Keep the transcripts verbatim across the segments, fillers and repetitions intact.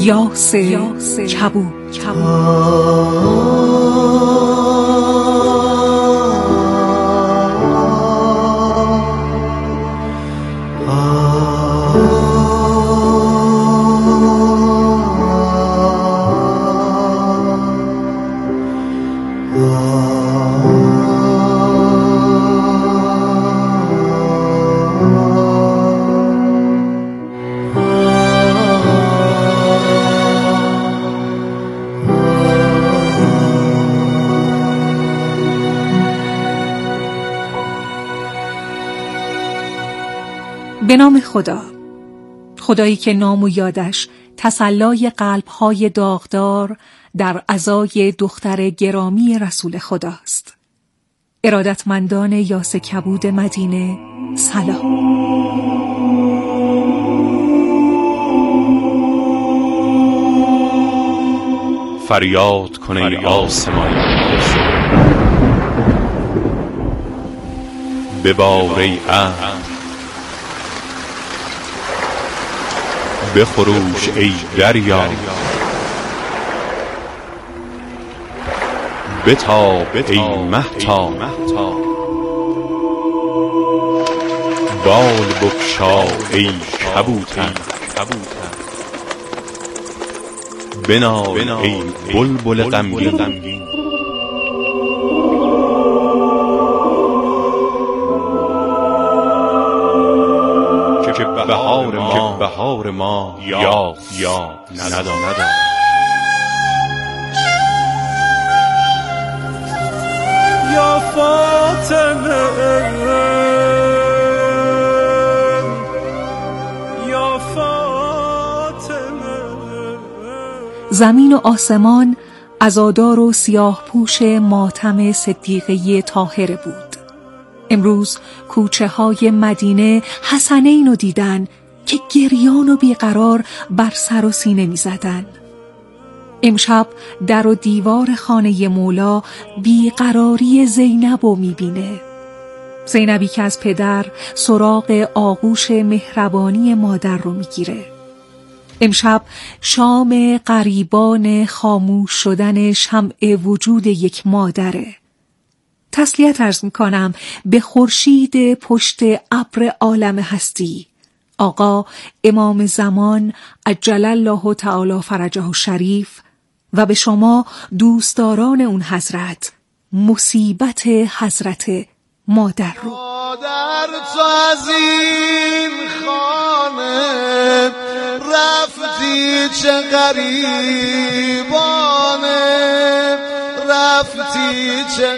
یاس کبود. به نام خدا، خدایی که نام و یادش تسلای قلب‌های داغدار در عزای دختر گرامی رسول خداست. ارادتمندان یاس کبود مدینه، سلام. فریاد کن ای آسمان، ببار ای عهد، بخروش ای دریا، بتاب ای مهتاب، بال بگشا ای کبوتر، بنال ای بلبل غمگین، که بهار ما بهار ما یا یا ندا ندا. یا فاطمه یا فاطمه. زمین و آسمان عزادار و سیاه پوش ماتم صدیقه طاهره بود. امروز کوچه های مدینه حسنین رو دیدن که گریان و بیقرار بر سر و سینه می زدن. امشب در و دیوار خانه مولا بیقراری زینب رو می بینه. زینبی که از پدر سراغ آغوش مهربانی مادر رو می گیره. امشب شام غریبان خاموش شدن شمع وجود یک مادره. تسلیت عرض میکنم به خورشید پشت ابر عالم هستی، آقا امام زمان عجل الله تعالی فرجه الشریف، و به شما دوستداران اون حضرت مصیبت حضرت مادر رو. مادر تو از این خانه رفتی چه غریبانه، رفتی چه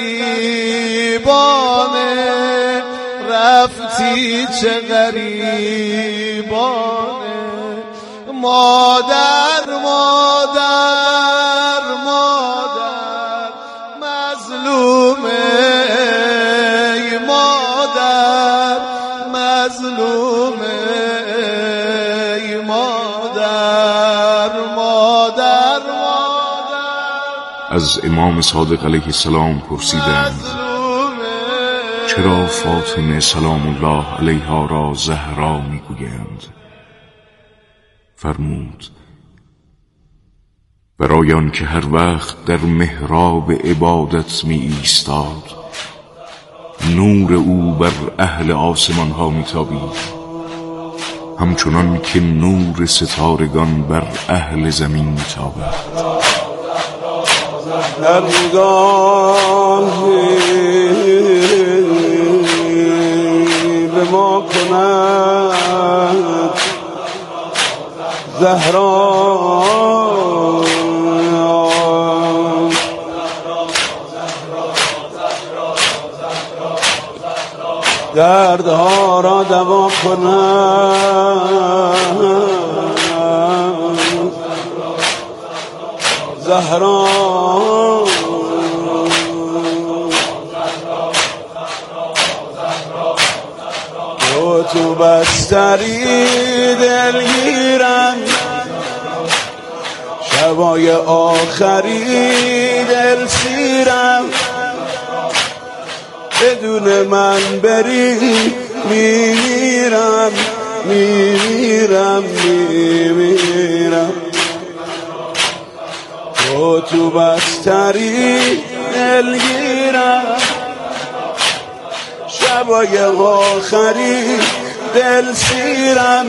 غریبانه، رفتی چه غریبانه. مادر مادر مادر مظلومه، مادر مظلومه، مادر مادر مادر. از امام صادق علیه السلام پرسیدند چرا فاطمه سلام الله علیها را زهرا میگویند؟ فرمود برای آن که هر وقت در محراب عبادت می ایستاد نور او بر اهل آسمان ها می تابید، همچنان که نور ستارگان بر اهل زمین می تابد. در نگاهی به ما کند زهرا، دردها را دوا کند زهرا. تو بستری دلگیرم، شبای آخری دل سیرم، بدون من بری میمیرم میمیرم میمیرم. تو تو بستری دلگیرم، شبای آخری دل سیرم،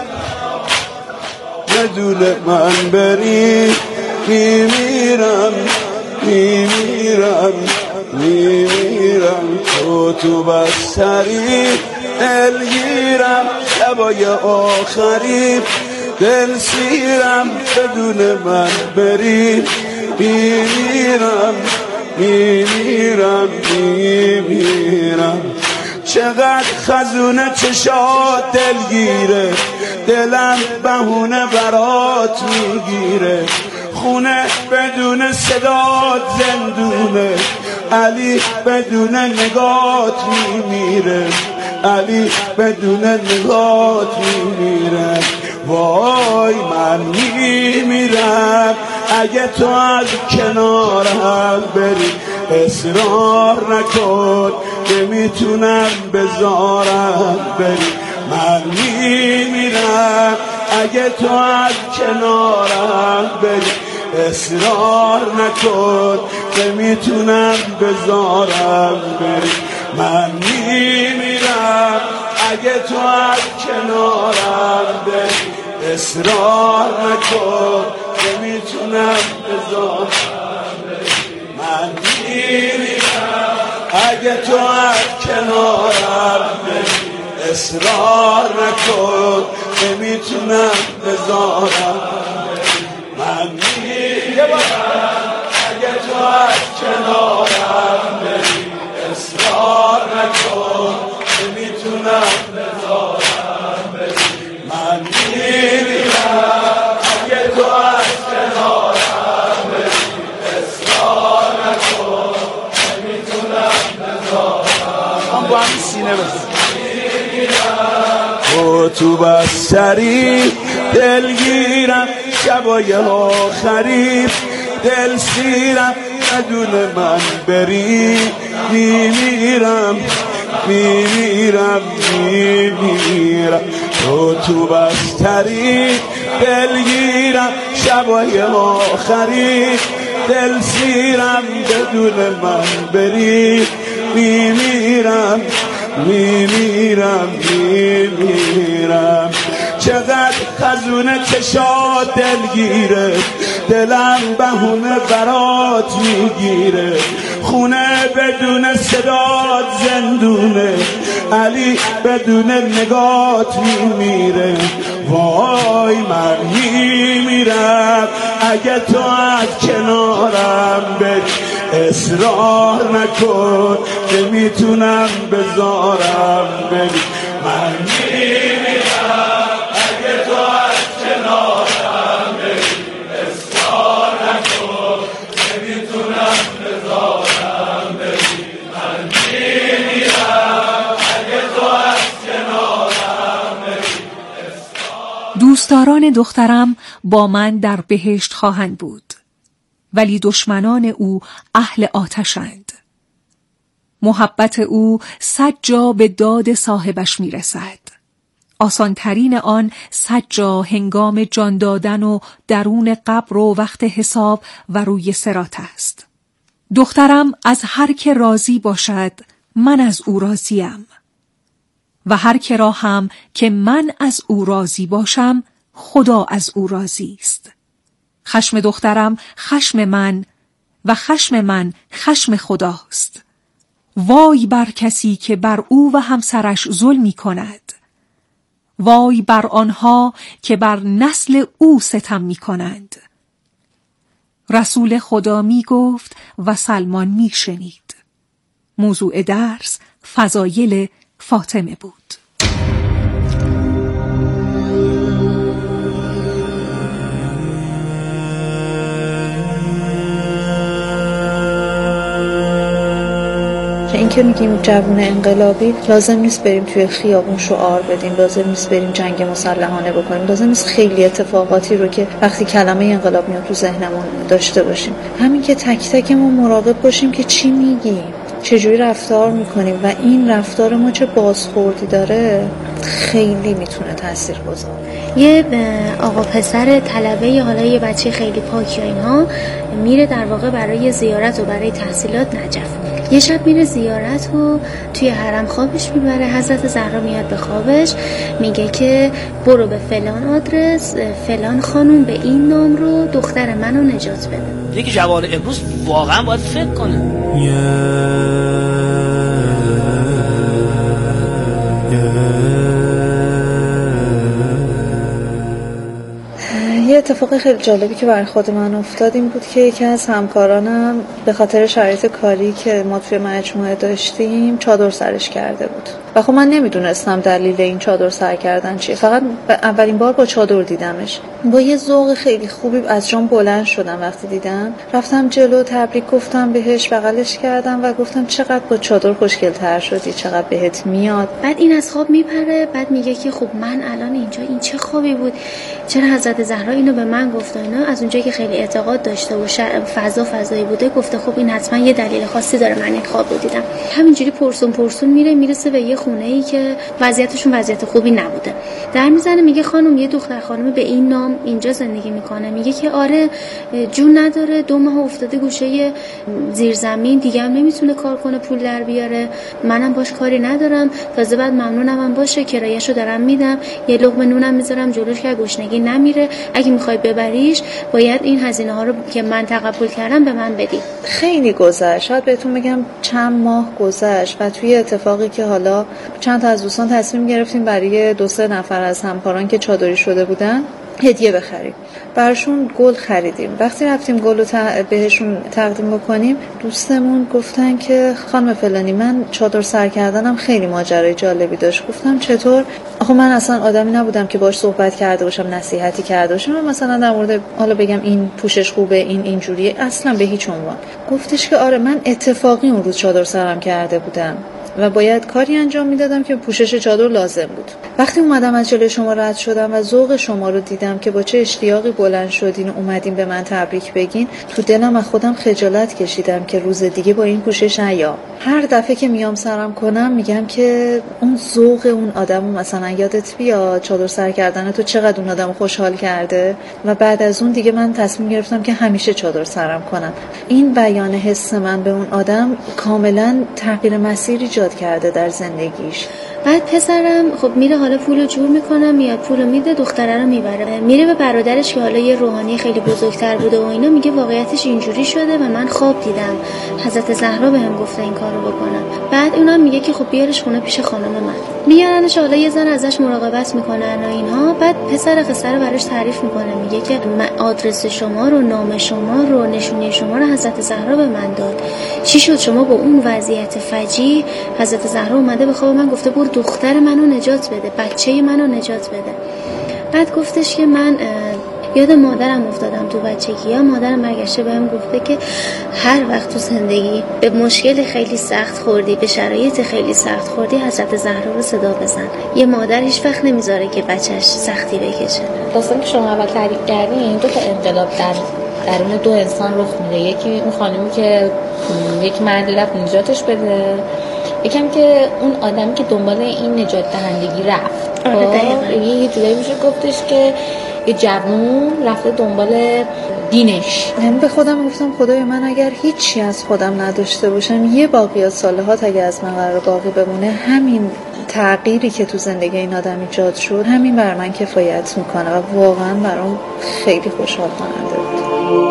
بدون من بری میمیرم میمیرم میمیرم. تو تو بستری دلگیرم، شبای آخری دل سیرم، بدون من بری میمیرم میمیرم میمیرم. چقدر خزونه چشات دلگیره، دلم بهونه برات میگیره، خونه بدون صدات زندونه، علی بدون نگات میمیره، علی بدون نگات میمیره. وای من میمیرم اگه تو از کنارم بری، اصرار نکن نمیتونم بذارم بری. من میمیرم اگه تو از کنارم بری، اصرار نکن نمیتونم بذارم بری. من میمیرم اگه تو از کنارم بری، اصرار نکن نمیتونم بذارم بری. من میمیرم اگه تو از کنارم بری، اصرار نکن نمیتونم بذارم بری. من میمیرم اگه تو از کنارم بری، اصرار نکن نمیتونم بذارم بری. من میمیرم اگه تو از کنارم بری، اصرار نکن نمیتونم بذارم. من با همین سینه بزن. تو تو بستری دلگیرم، شبای آخری دل سیرم، بدون من بری میمیرم میمیرم میمیرم. تو تو بستری دلگیرم، شبای آخری دل سیرم، بدون من بری میمیرم میمیرم میمیرم. چقدر خزونه چشات دلگیره، دلم بهونه برات میگیره، خونه بدون صدات زندونه، علی بدون نگات میمیره. وای من میمیرم اگه تو از کنارم بری، اصرار نکن نمیتونم بذارم بری. من میمیرم اگه تو از کنارم بری، اصرار نکن نمیتونم بذارم بری. من میمیرم اگه تو از کنارم بری. دوستداران دخترم با من در بهشت خواهند بود، ولی دشمنان او اهل آتشند. محبت او صد جا به داد صاحبش میرسد، آسانترین آن صد جا هنگام جان دادن و درون قبر و وقت حساب و روی صراط است. دخترم از هر که راضی باشد من از او راضیم، و هر که را هم که من از او راضی باشم خدا از او راضی است. خشم دخترم خشم من و خشم من خشم خداست. وای بر کسی که بر او و همسرش ظلمی کند، وای بر آنها که بر نسل او ستم می کنند. رسول خدا می گفت و سلمان می شنید. موضوع درس فضایل فاطمه بود. این که میگیم جوون انقلابی، لازم نیست بریم توی خیابون شعار بدیم، لازم نیست بریم جنگ مسلحانه بکنیم، لازم نیست خیلی اتفاقاتی رو که وقتی کلمه انقلاب میاد تو ذهنمون داشته باشیم. همین که تک تکمون مراقب باشیم که چی میگیم، چجوری رفتار میکنیم و این رفتار ما چه بازخوردی داره خیلی میتونه تاثیر گذاره. یه آقا پسر طلبه یا حالا یه بچه خیلی پاکی و اینها میره در واقع برای زیارت و برای تحصیلات نجف. یه شب میره زیارت و توی حرم خوابش میبره. حضرت زهرا میاد به خوابش میگه که برو به فلان آدرس فلان خانوم به این نام رو دختر منو نجات بده. یکی جوان امروز واقعا باید فکر کنه. یه اتفاق خیلی جالبی که برای خود من افتاد این بود که یکی از همکارانم به خاطر شرایط کاری که ما توی مجموعه داشتیم چادر سرش کرده بود و خب من نمیدونستم دلیل این چادر سر کردن چیه. فقط اولین بار با چادر دیدمش. با یه ذوق خیلی خوبی از جام بلند شدم وقتی دیدم. رفتم جلو تبریک گفتم بهش، بغلش کردم و گفتم چقدر با چادر خوشگل‌تر شدی، چقدر بهت میاد. بعد این از خواب میپره، بعد میگه که خب من الان اینجا این چه خوابی بود، چرا حضرت زهرا اینو به من گفت؟ اینا از اونجایی که خیلی اعتقاد داشته و فضا فضایی بوده گفته خب این حتما یه دلیل خاصی داره من این خواب رو دیدم. همینجوری پرسون پرسون میره میرسه به یه خونه‌ای که وضعیتشون وضعیت خوبی نبوده. در میزنه میگه خانم یه دختر خانم به این نام اینجا زندگی میکنه. میگه که آره جون نداره، دو ماه افتاده گوشه زیرزمین، دیگه هم نمیتونه کار کنه پول در بیاره، منم باش کاری ندارم، تازه بعد ممنونم هم باشه کرایه‌شو دارم میدم، یه لقمه نونم میذارم جلوش که گشنگی نمیره، اگه میخوای ببریش باید این هزینه ها رو که من تقبل کردم به من بدی. خیلی گذشت، شاید بهتون بگم چند ماه گذشت و توی اتفاقی که حالا چند تا از دوستان تصمیم گرفتیم برای دو سه نفر از همکاران که چادری شده بودن هدیه بخریم. براشون گل خریدیم. وقتی رفتیم گل رو ت... بهشون تقدیم بکنیم دوستمون گفتن که خانم فلانی من چادر سر کردنم خیلی ماجرای جالبی داشت. گفتم چطور؟ آخه من اصلا آدمی نبودم که باش صحبت کرده باشم، نصیحتی کرده باشم، من مثلا در مورد حالا بگم این پوشش خوبه این اینجوریه، اصلا به هیچ عنوان. گفتش که آره من اتفاقی اون روز چادر سرم کرده بودم و باید کاری انجام میدادم که پوشش چادر لازم بود. وقتی اومدم از جلوی شما رد شدم و ذوق شما رو دیدم که با چه اشتیاقی بلند شدین و اومدین به من تبریک بگین، تو دلم از خودم خجالت کشیدم که روز دیگه با این پوشش نیا. هر دفعه که میام سرم کنم میگم که اون ذوق اون آدمو مثلا یادت بیاد چادر سر کردن تو چقدر اون آدمو خوشحال کرده و بعد از اون دیگه من تصمیم گرفتم که همیشه چادر سرم کنم. این بیان حس من به اون آدم کاملا تغییر مسیری ایجاد کرده در زندگیش. بعد پسرم خب میره حالا پولو جور میکنه، میاد پولو میده، دختره رو میبره میره به برادرش که حالا یه روحانی خیلی بزرگتر بوده و اینا، میگه واقعیتش اینجوری شده و من خواب دیدم حضرت زهرا بهم گفته این کارو بکنم. بعد اونم میگه که خب بیارش خونه پیش خانم من. میارنش، حالا یه زن ازش مراقبت میکنن و اینها. بعد پسر قصه رو براش تعریف میکنه، میگه که آدرس شما رو، نام شما رو، نشونی شما رو حضرت زهرا به من داد. چی شد شما با اون وضعیت فجیع حضرت زهرا اومده به خواب من گفته برو دختر منو نجات بده، بچه منو نجات بده. بعد گفتش که من یاد مادرم افتادم تو بچگی ها. مادرم برگشته بهم گفته که هر وقت تو زندگی به مشکل خیلی سخت خوردی، به شرایط خیلی سخت خوردی، حضرت زهرا رو صدا بزن. یه مادر هیچ وقت نمیذاره که بچهش سختی بکشه. داستانی که شما اول تعریف کردین دو تا انقلاب در درون دو انسان رخ میده. یکی اون خانمی که یک مرد رفت نجاتش بده، یکم که اون آدمی که دنبال این نجات دهندگی رفت. آره یه جورایی میشه گفتش که یه جوون رفته دنبال دینش. من به خودم گفتم خدای من اگر هیچی از خودم نداشته باشم، یه باقیات صالحات اگه از من قرار باقی بمونه، همین تغییری که تو زندگی این آدم ایجاد شد همین بر من کفایت میکنه و واقعا برام خیلی خوشحال کننده بود.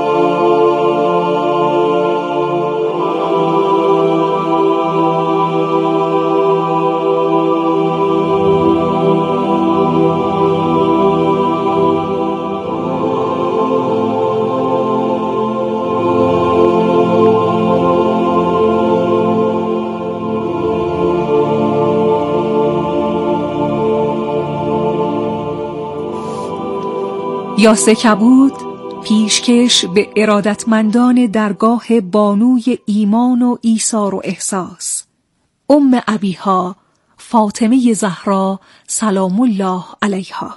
یاسه کبود پیشکش به ارادتمندان درگاه بانوی ایمان و ایثار و احساس، ام ابیها فاطمه زهرا سلام الله علیها.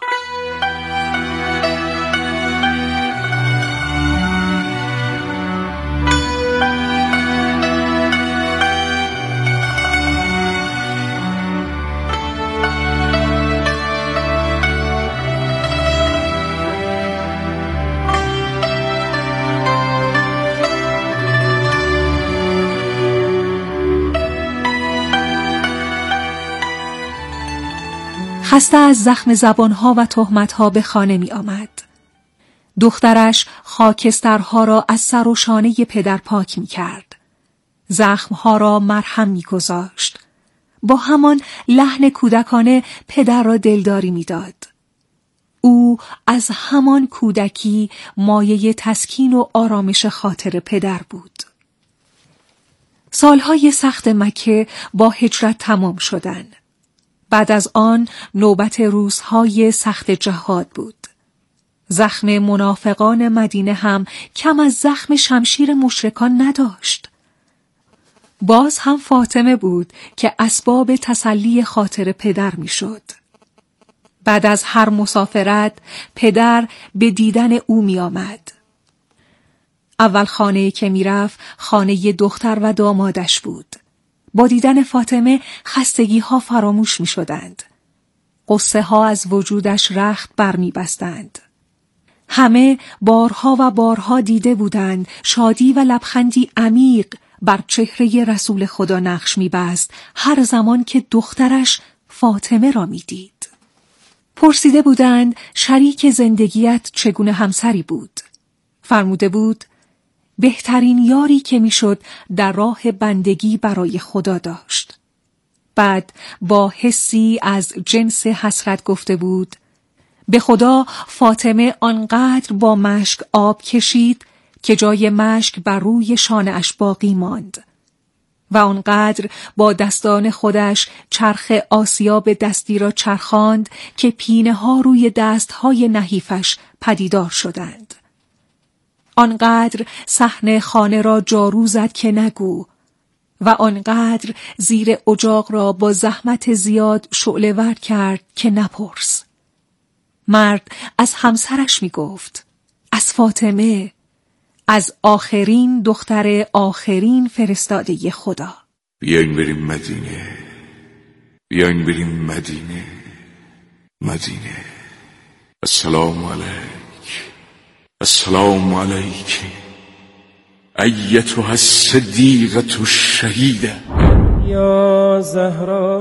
خسته از زخم زبانها و تهمتها به خانه می آمد. دخترش خاکسترها را از سر و شانه پدر پاک می کرد. زخمها را مرهم می گذاشت. با همان لحن کودکانه پدر را دلداری می داد. او از همان کودکی مایه تسکین و آرامش خاطر پدر بود. سالهای سخت مکه با هجرت تمام شدند. بعد از آن نوبت روزهای سخت جهاد بود. زخم منافقان مدینه هم کم از زخم شمشیر مشرکان نداشت. باز هم فاطمه بود که اسباب تسلی خاطر پدر می شد. بعد از هر مسافرت پدر به دیدن او می آمد. اول خانه‌ای که می رفت خانه دختر و دامادش بود. با دیدن فاطمه خستگی ها فراموش می شدند. قصه ها از وجودش رخت بر می بستند. همه بارها و بارها دیده بودند شادی و لبخندی عمیق بر چهره رسول خدا نقش می بست هر زمان که دخترش فاطمه را می دید. پرسیده بودند شریک زندگیت چگونه همسری بود؟ فرموده بود بهترین یاری که میشد در راه بندگی برای خدا داشت. بعد با حسی از جنس حسرت گفته بود به خدا فاطمه آنقدر با مشک آب کشید که جای مشک بر روی شانه اش باقی ماند و آنقدر با دستان خودش چرخ آسیاب دستی را چرخاند که پینه ها روی دست های نحیفش پدیدار شدند. آنقدر صحن خانه را جارو زد که نگو و آنقدر زیر اجاق را با زحمت زیاد شعله ور کرد که نپرس. مرد از همسرش می گفت از فاطمه، از آخرین دختر آخرین فرستاده خدا. بیاین بریم مدینه، بیاین بریم مدینه، مدینه. السلام علیک، السلام علیک ایتها الصدیقة الشهیده. یا زهرا،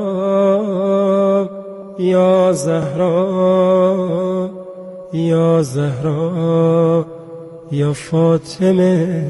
یا زهرا، یا زهرا، یا فاطمه.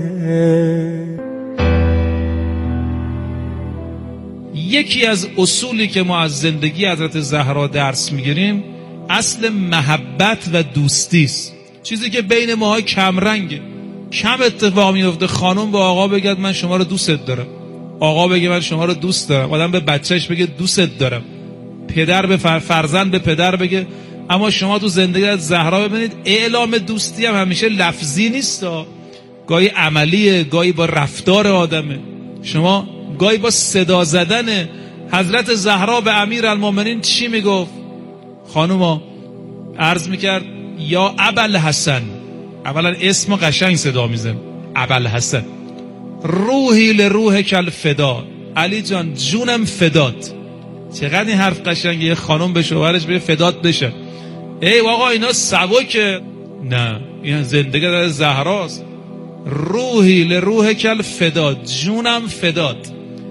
یکی از اصولی که ما از زندگی حضرت زهرا درس میگیریم اصل محبت و دوستی است. چیزی که بین ماها کم رنگه، کم اتفاق میفته. خانم به آقا بگه من شما رو دوست دارم، آقا بگه من شما رو دوست دارم، آدم به بچهش بگه دوست دارم، پدر به فر... فرزند به پدر بگه. اما شما تو زندگی از زهرا ببینید اعلام دوستی هم همیشه لفظی نیست، گاهی عملیه، گاهی با رفتار آدمه. شما گاهی با صدا زدن. حضرت زهرا به امیرالمومنین چی میگفت؟ خانوما عرض میکرد یا ابوالحسن، اولا اسم قشنگ صدا میزن، ابوالحسن، روحی لروح کل فدا، علی جان جونم فدات. چقدر این حرف قشنگه، یه خانم به شوهرش بگه فدات بشه. ای آقا اینا سبکه، نه این زندگی در زهراست. روحی لروح کل فدا، جونم فدات،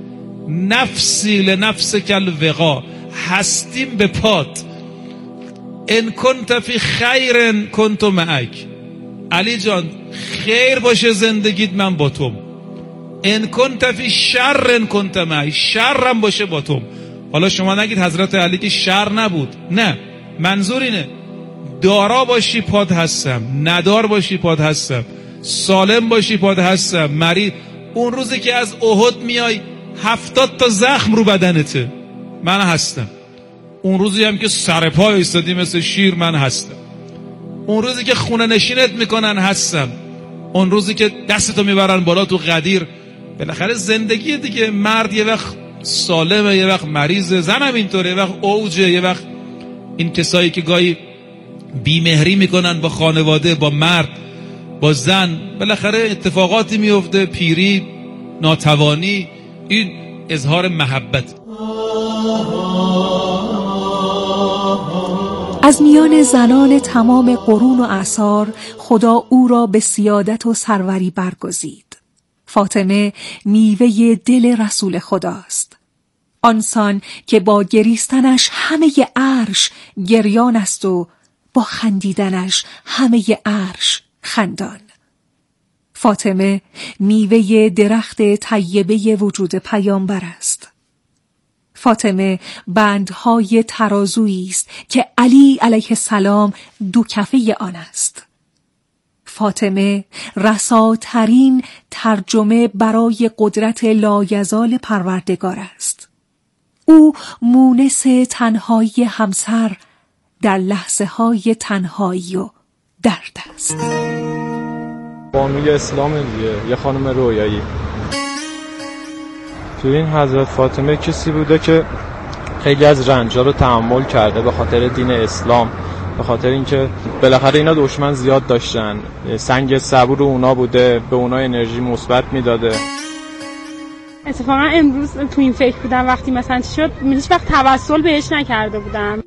نفسی لنفس کل وقا، هستیم به پات، ان کنت فی خیر کنت معک. علی جان خیر باشه زندگیت من با توم، ان کنت فی شر کنت معک، شرم باشه با توم. حالا شما نگید حضرت علی که شر نبود، نه، منظور اینه دارا باشی پاد هستم، ندار باشی پاد هستم، سالم باشی پاد هستم، مریض. اون روزی که از احد میای هفتاد تا زخم رو بدنته، من هستم. اون روزی هم که سر پای ایستادی مثل شیر، من هستم. اون روزی که خونه نشینت میکنن، هستم. اون روزی که دستتو میبرن بالا تو غدیر. بالاخره زندگی دیگه، مرد یه وقت سالمه، یه وقت مریضه، زنم اینطوره، یه وقت اوجه، یه وقت این کسایی که گاهی بیمهری میکنن با خانواده، با مرد، با زن، بالاخره اتفاقاتی میفته، پیری، ناتوانی، این اظهار محبت. از میان زنان تمام قرون و اعصار خدا او را به سیادت و سروری برگزید. فاطمه میوه دل رسول خداست. آنسان که با گریستنش همه ی عرش گریان است و با خندیدنش همه ی عرش خندان. فاطمه میوه درخت طیبه وجود پیامبر است. فاطمه بندهای ترازویی است که علی علیه السلام دو کفه آن است. فاطمه رساترین ترجمه برای قدرت لایزال پروردگار است. او مونس تنهایی همسر در لحظه های تنهایی و درد است. بانوی اسلام دیگه، یه خانم رویایی. تو این حضرت فاطمه کسی بوده که خیلی از رنجا رو تحمل کرده به خاطر دین اسلام، به خاطر اینکه بالاخره اینا دشمن زیاد داشتن، سنگ صبور اونا بوده، به اونا انرژی مثبت میداده. اتفاقا امروز تو این فکر بودم وقتی مثلا چی شد، من هیچ وقت توسل بهش نکرده بودم.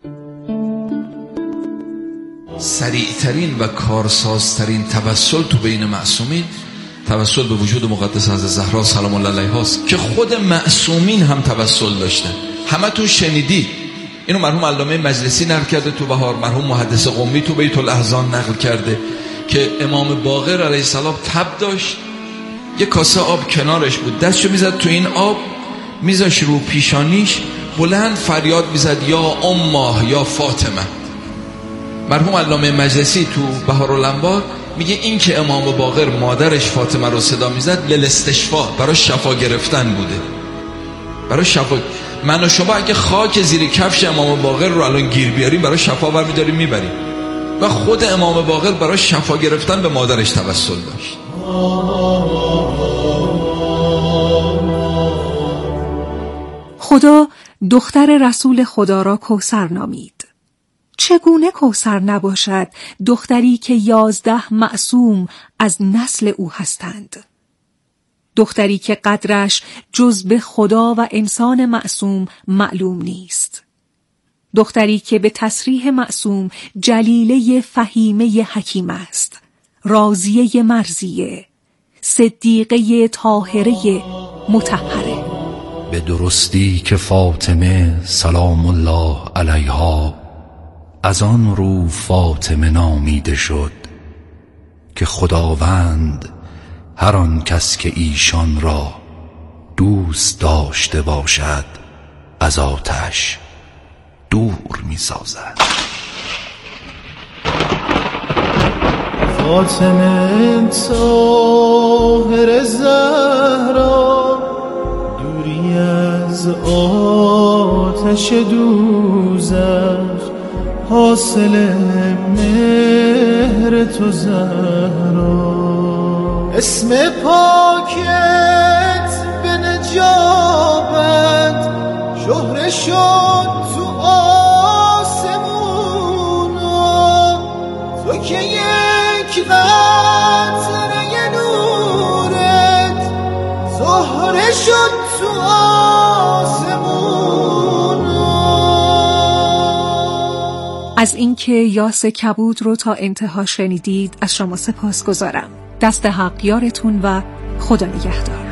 سریعترین و کارسازترین توسل تو بین معصومین توسل به وجود مقدس حضرت زهرا سلام الله علیها است که خود معصومین هم توسل داشتن. همه تو شنیدید اینو مرحوم علامه مجلسی نقل کرده تو بهار، مرحوم محدث قمی تو بیت الاحزان نقل کرده که امام باقر علیه السلام تب داشت، یه کاسه آب کنارش بود، دستشو میزد تو این آب، میذاش رو پیشانیش، بلند فریاد میزد یا امه یا فاطمه. مرحوم علامه مجلسی تو بهارالانوار میگه این که امام باقر مادرش فاطمه رو صدا میزد للاستشفا، برای شفا گرفتن بوده، برای شفا. من و شما اگه خاک زیر کفش امام باقر رو الان گیر بیاریم برای شفا برمیداریم میبریم، و خود امام باقر برای شفا گرفتن به مادرش توسل داشت. خدا دختر رسول خدا را کوثر نامید. چگونه کوثر نباشد دختری که یازده معصوم از نسل او هستند؟ دختری که قدرش جز به خدا و انسان معصوم معلوم نیست. دختری که به تصریح معصوم جلیله فهیمه حکیم است، راضیه مرضیه، صدیقه طاهره مطهره. به درستی که فاطمه سلام الله علیها از آن رو فاطمه نامیده شد که خداوند هر آن کس که ایشان را دوست داشته باشد از آتش دور می سازد. فاطمه طاهر زهرا دوری از آتش دوزخ، حاصل مهر تو زهرا. اسم پاکت به نجابت شهره شد تو آسمونا، تو که یک قطره نورت زهره شد تو آسمونا. از اینکه یاس کبود رو تا انتها شنیدید از شما سپاس گذارم. دست حق یارتون و خدا نگهدار.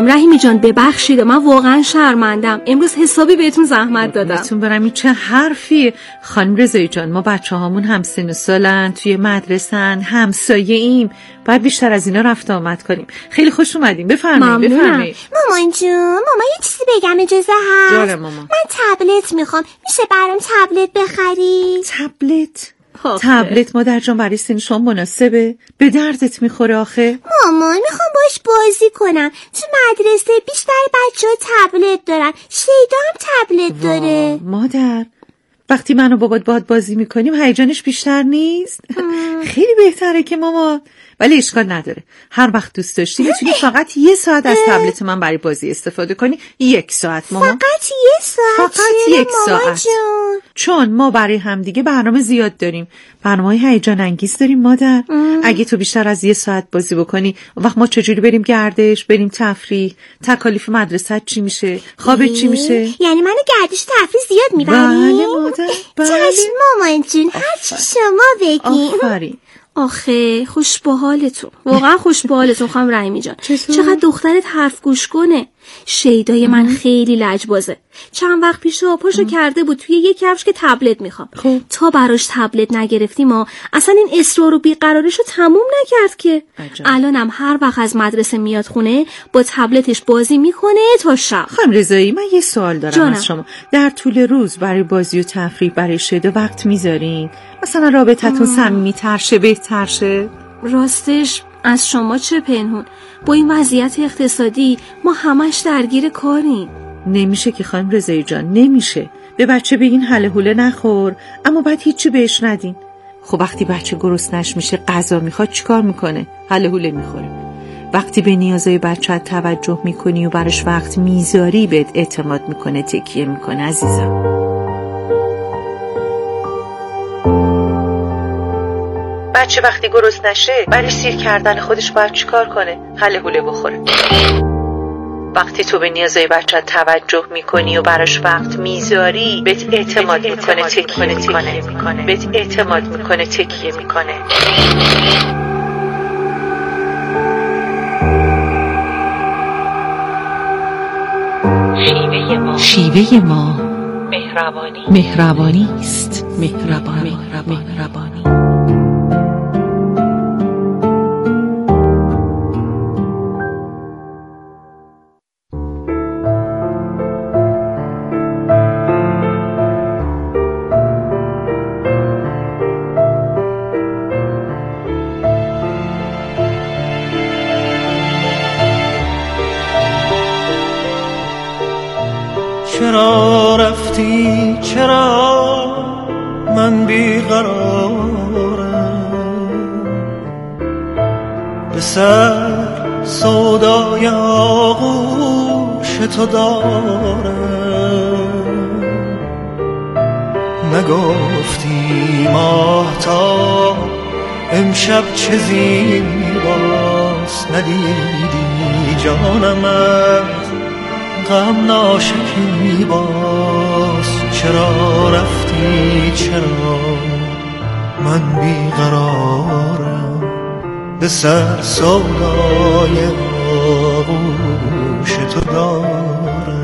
میدونم رحیمی جان، ببخشید من واقعا شرمندم، امروز حسابی بهتون زحمت دادم. بهتون برم این چه حرفی. خانم رضایی جان، ما بچه هامون هم سن و سالن، توی مدرسن، همسایه ایم، باید بیشتر از اینا رفت آمد کنیم. خیلی خوش اومدیم، بفرمایید بفرمایید. مامان جون، مامان یه چیزی بگم، اجازه هست؟ جاره مامان. من تبلت میخوام، میشه برام تبلت بخری؟ تبلت؟ تبلت مادر جان برای سن شما مناسبه؟ به دردت میخوره آخه؟ مامان میخوام باش بازی کنم، تو مدرسه بیشتر بچه ها تبلت دارن، شیدا هم تبلت داره. مادر وقتی من و بابات باهات بازی میکنیم هیجانش بیشتر نیست؟ خیلی بهتره که ماما، ولی اشکال نداره، هر وقت دوست داشتی میتونی فقط یه ساعت از تبلت من برای بازی استفاده کنی. یک ساعت ماما. فقط یه ساعت؟ فقط یک ساعت جون. چون ما برای همدیگه برنامه زیاد داریم، برنامه‌های هیجان انگیز داریم مادر. ام. اگه تو بیشتر از یه ساعت بازی بکنی، وقت ما چجوری بریم گردش، بریم تفریح، تکالیف مدرسه چی میشه، خوابت چی میشه؟ یعنی منو گردش تفریح زیاد میبری؟ بله مادر بله. چشم مامان جون، هر چی شما بگی. آفرین. آخه خوش به حالتون، واقعا خوش به حالتون خانم رحیمی جان. چقدر دخترت حرف گوش کنه. شیدای من خیلی لجبازه. چند وقت پیش پاشو کرده بود توی یک کفش که تبلت میخوام. خب. تا براش تبلت نگرفتیم ما اصلا این اصرار و بیقراریشو تموم نکرد که. الانم هر وقت از مدرسه میاد خونه با تبلتش بازی میکنه تا شب. خانم رضایی من یه سوال دارم جانم. از شما در طول روز برای بازی و تفریح برای شیدا وقت میذارین؟ مثلا رابطتون صمیمی‌تر شه، بهتر شه؟ راستش از شما چه پنهون، با این وضعیت اقتصادی ما همش درگیر کاریم. نمیشه که خانم رضایی جان، نمیشه. به بچه بگین هله هوله نخور، اما بعد هیچی بهش ندین. خب وقتی بچه گرسنش میشه غذا میخواد چیکار میکنه؟ هله هوله میخوره. وقتی به نیازهای بچه توجه میکنی و براش وقت میذاری بهت اعتماد میکنه، تکیه میکنه عزیزم. بچه وقتی گرسنه نشه برای سیر کردن خودش باید چیکار کنه؟ هله هوله بخوره. وقتی تو به نیازهای بچه توجه میکنی و براش وقت میذاری بهت اعتماد میکنه، تکیه میکنه. بهت اعتماد میکنه، تکیه میکنه. شیوه ما شیوه ما مهربانی مهربانی است. مهربانی مهربانی چرا رفتی، چرا من بیقرارم، به سر سودای آغوش تو دارم. نگفتی ماهتاب امشب چه زیباست، ندیدی جانم از غم ناشکی باز. چرا رفتی، چرا من بیقرارم، به سر سودای آغوش تو دارم.